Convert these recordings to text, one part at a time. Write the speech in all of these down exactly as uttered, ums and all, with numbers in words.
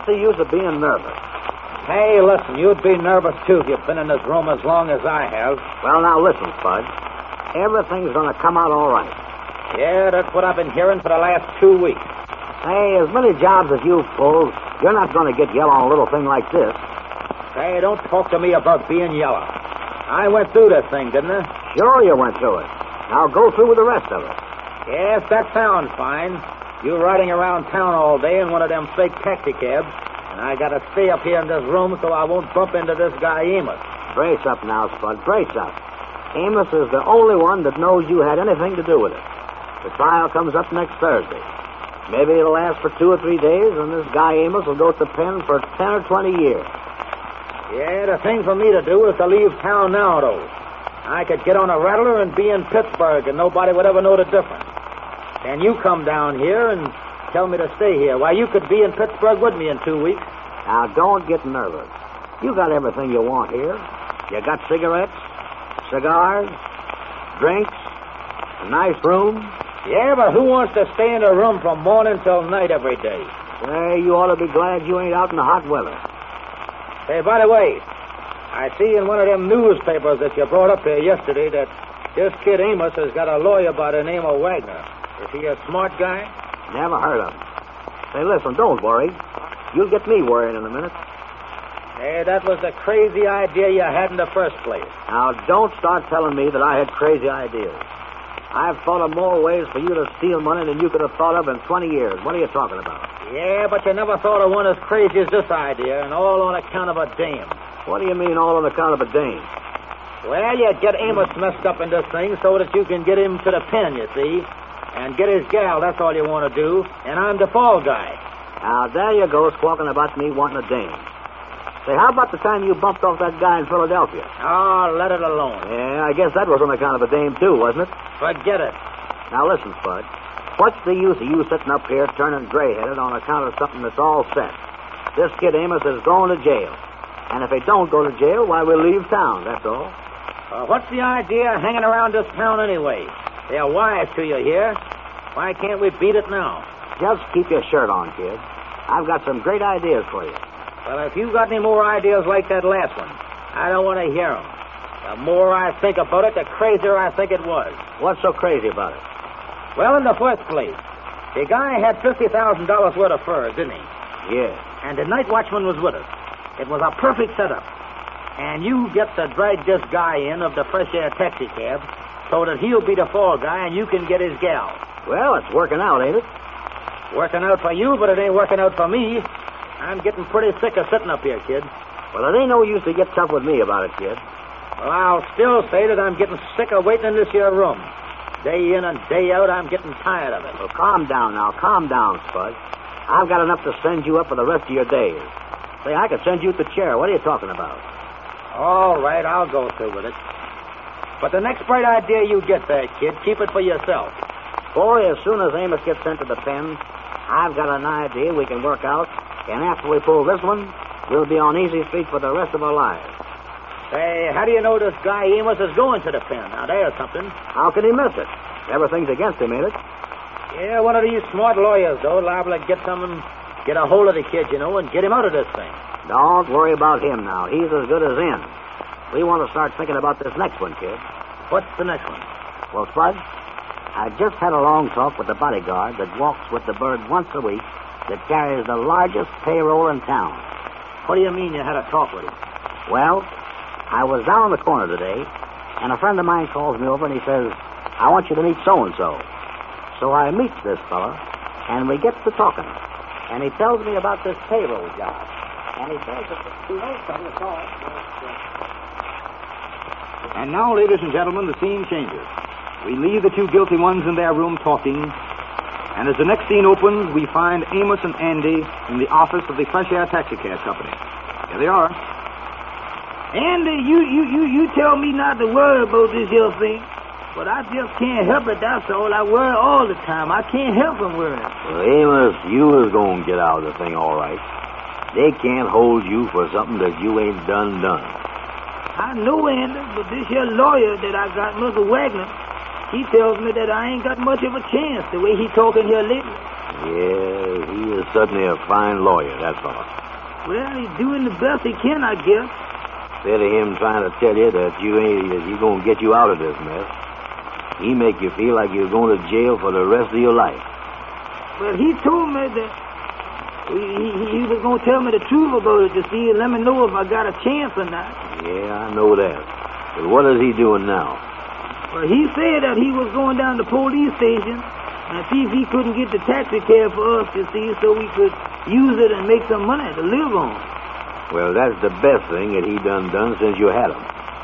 What's the use of being nervous? Hey, listen, you'd be nervous, too, if you've been in this room as long as I have. Well, now, listen, Spud. Everything's going to come out all right. Yeah, that's what I've been hearing for the last two weeks. Hey, as many jobs as you've pulled, you're not going to get yellow on a little thing like this. Hey, don't talk to me about being yellow. I went through this thing, didn't I? Sure you went through it. Now go through with the rest of it. Yes, that sounds fine. You riding around town all day in one of them fake taxi cabs, and I got to stay up here in this room so I won't bump into this guy Amos. Brace up now, Spud. Brace up. Amos is the only one that knows you had anything to do with it. The trial comes up next Thursday. Maybe it'll last for two or three days, and this guy Amos will go to the pen for ten or twenty years. Yeah, the thing for me to do is to leave town now, though. I could get on a rattler and be in Pittsburgh, and nobody would ever know the difference. And you come down here and tell me to stay here. Why, you could be in Pittsburgh with me in two weeks. Now, don't get nervous. You got everything you want here. You got cigarettes, cigars, drinks, a nice room. Yeah, but who wants to stay in a room from morning till night every day? Well, you ought to be glad you ain't out in the hot weather. Hey, by the way, I see in one of them newspapers that you brought up here yesterday that this kid Amos has got a lawyer by the name of Wagner. Is he a smart guy? Never heard of him. Say, listen, don't worry. You'll get me worrying in a minute. Hey, that was the crazy idea you had in the first place. Now, don't start telling me that I had crazy ideas. I've thought of more ways for you to steal money than you could have thought of in twenty years. What are you talking about? Yeah, but you never thought of one as crazy as this idea, and all on account of a dame. What do you mean, all on account of a dame? Well, you get Amos messed up in this thing so that you can get him to the pen, you see, and get his gal, that's all you want to do, and I'm the fall guy. Now, there you go, squawking about me wanting a dame. Say, how about the time you bumped off that guy in Philadelphia? Oh, let it alone. Yeah, I guess that was on account of a dame, too, wasn't it? Forget it. Now, listen, Spud. What's the use of you sitting up here turning gray-headed on account of something that's all set? This kid Amos is going to jail. And if he don't go to jail, why, we'll leave town, that's all. Uh, what's the idea of hanging around this town anyway? They're wise to you here. Why can't we beat it now? Just keep your shirt on, kid. I've got some great ideas for you. Well, if you've got any more ideas like that last one, I don't want to hear them. The more I think about it, the crazier I think it was. What's so crazy about it? Well, in the first place, the guy had fifty thousand dollars worth of furs, didn't he? Yeah. And the night watchman was with us. It was a perfect setup. And you get to drag this guy in of the fresh air taxi cab so that he'll be the fall guy and you can get his gal. Well, it's working out, ain't it? Working out for you, but it ain't working out for me. I'm getting pretty sick of sitting up here, kid. Well, it ain't no use to get tough with me about it, kid. Well, I'll still say that I'm getting sick of waiting in this here room. Day in and day out, I'm getting tired of it. Well, calm down now. Calm down, Spud. I've got enough to send you up for the rest of your days. Say, I could send you to the chair. What are you talking about? All right, I'll go through with it. But the next bright idea you get there, kid, keep it for yourself. Boy, as soon as Amos gets sent to the pen, I've got an idea we can work out. And after we pull this one, we'll be on easy street for the rest of our lives. Say, how do you know this guy Amos is going to the pen? Now, there's something. How can he miss it? Everything's against him, ain't it? Yeah, one of these smart lawyers, though, liable to get someone, get a hold of the kid, you know, and get him out of this thing. Don't worry about him now. He's as good as in. We want to start thinking about this next one, kid. What's the next one? Well, Spud, I just had a long talk with the bodyguard that walks with the bird once a week that carries the largest payroll in town. What do you mean you had a talk with him? Well, I was down on the corner today, and a friend of mine calls me over and he says, I want you to meet so-and-so. So I meet this fella, and we get to talking. And he tells me about this payroll job. And he says that he knows something that's all. And now, ladies and gentlemen, the scene changes. We leave the two guilty ones in their room talking, and as the next scene opens, we find Amos and Andy in the office of the Fresh Air Taxi Cab Company. Here they are. Andy, you, you, you, you tell me not to worry about this here thing. But I just can't help it, that's all. I worry all the time. I can't help from worrying. Well, Amos, you is going to get out of the thing all right. They can't hold you for something that you ain't done done. I know, Andy, but this here lawyer that I got, Mister Wagner, he tells me that I ain't got much of a chance the way he talking here lately. Yeah, he is certainly a fine lawyer, that fellow. Well, he's doing the best he can, I guess. Instead of him trying to tell you that you ain't, that he's going to get you out of this mess, he make you feel like you're going to jail for the rest of your life. Well, he told me that he, he, he was going to tell me the truth about it to see and let me know if I got a chance or not. Yeah, I know that. But what is he doing now? Well, he said that he was going down to the police station and see if he couldn't get the taxi cab for us, you see, so we could use it and make some money to live on. Well, that's the best thing that he done done since you had him.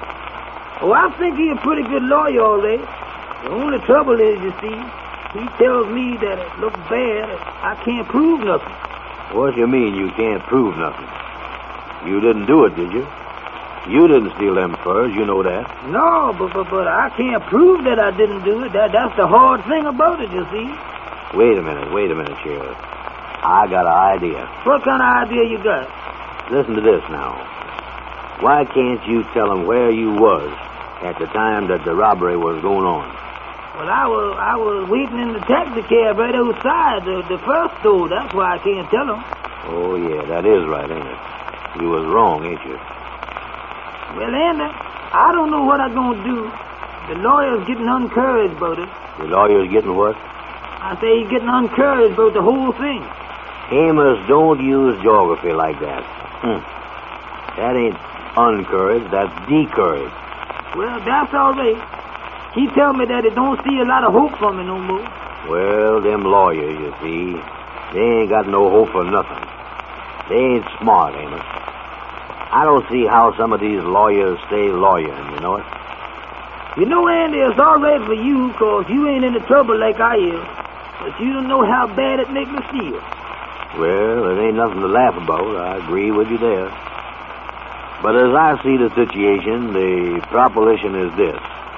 Oh, I think he's a pretty good lawyer, all right. The only trouble is, you see, he tells me that it looks bad. I can't prove nothing. What do you mean you can't prove nothing? You didn't do it, did you? You didn't steal them furs, you know that. No, but, but but I can't prove that I didn't do it. That That's the hard thing about it, you see. Wait a minute, wait a minute, Sheriff. I got an idea. What kind of idea you got? Listen to this now. Why can't you tell them where you was at the time that the robbery was going on? Well, I was I was waiting in the taxi cab right outside the, the first store. That's why I can't tell them. Oh, yeah, that is right, ain't it? You was wrong, ain't you? Well, Andy, I don't know what I'm going to do. The lawyer's getting encouraged about it. The lawyer's getting what? I say he's getting encouraged about the whole thing. Amos, don't use geography like that. Hmm. That ain't encouraged, that's decouraged. Well, that's all right. He tell me that he don't see a lot of hope for me no more. Well, them lawyers, you see, they ain't got no hope for nothing. They ain't smart, Amos. I don't see how some of these lawyers stay lawyering, you know it? You know, Andy, it's all right for you, because you ain't in the trouble like I am. But you don't know how bad it makes me feel. Well, it ain't nothing to laugh about. I agree with you there. But as I see the situation, the proposition is this.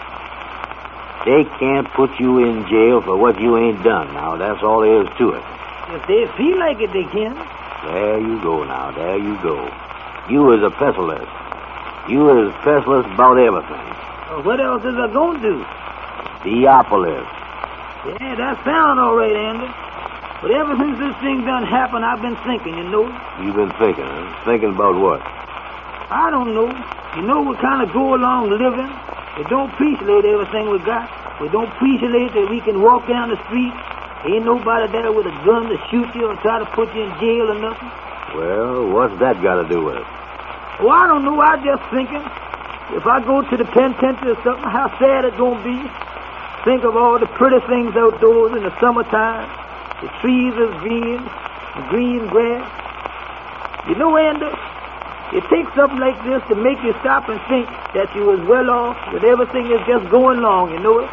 They can't put you in jail for what you ain't done. Now, that's all there is to it. If they feel like it, they can. There you go now. There you go. You is a pessimist. You is pessimist about everything. Well, what else is I going to do? Theopolis. Yeah, that sounds all right, Andy. But ever since this thing done happened, I've been thinking, you know. You've been thinking, huh? Thinking about what? I don't know. You know, we kind of go along living. We don't appreciate everything we got. We don't appreciate that we can walk down the street. Ain't nobody there with a gun to shoot you or try to put you in jail or nothing. Well, what's that got to do with it? Well, I don't know. I just thinking. If I go to the penitentiary or something, how sad it's going to be. Think of all the pretty things outdoors in the summertime. The trees are green, the green grass. You know, Andy, it takes something like this to make you stop and think that you was well off with everything is just going along, you know it?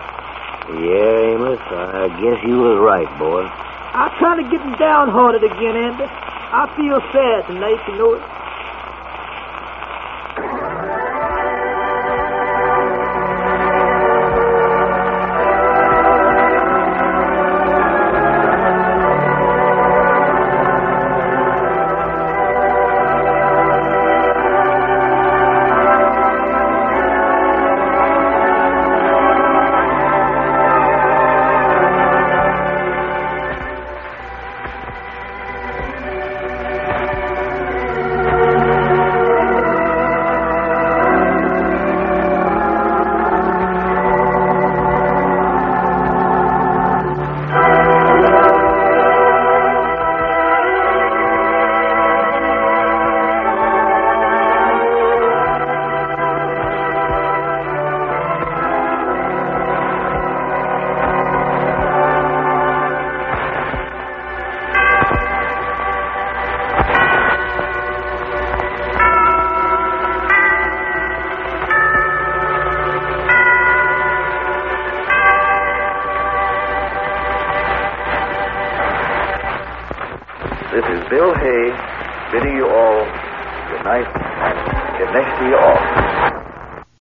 Yeah, Amos, I guess you was right, boy. I'm trying to get downhearted again, Andy. I feel sad tonight, you know it? This is Bill Hay bidding you all good night and get next to you all.